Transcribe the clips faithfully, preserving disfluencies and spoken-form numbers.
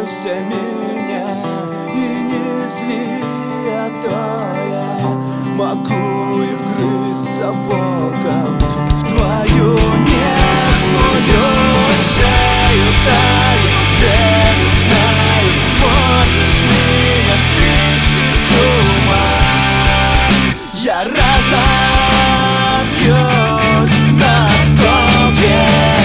бойся меня и не зли, а то я могу и вгрызться волком в твою нежную шею. Таю, верю, знаю, можешь меня свести с ума. Я разобьюсь на осколки.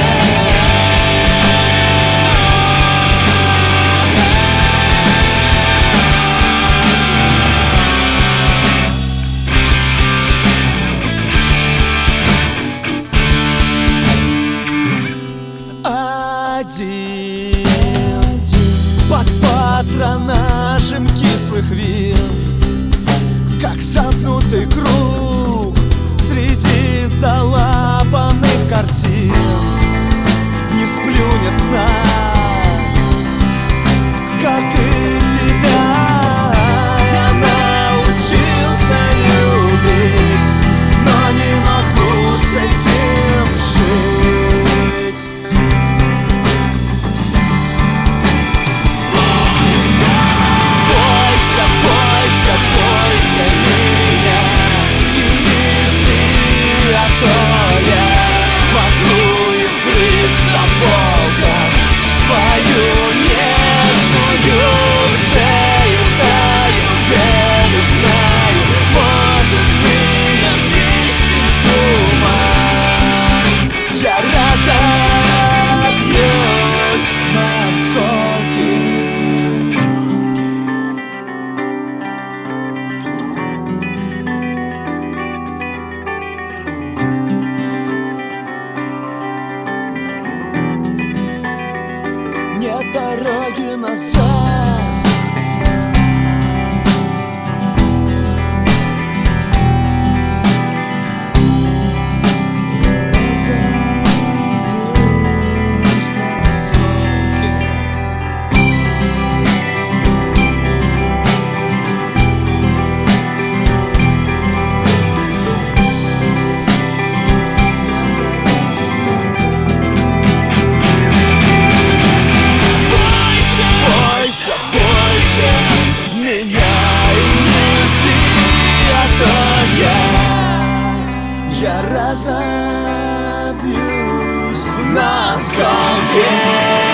Один под патронажем кислых вин, как замкнутый круг среди залапанных картин, не сплюнет сна, как и тебя. Я научился любить, но не могу с этим жить. Бойся, бойся, бойся меня и не зли, а то я могу и вгрызться волком в твою нежную шею. Таю, верю, знаю, можешь меня свести с ума. Я разобьюсь на осколки. Нет дороги назад. Я разобьюсь на осколки.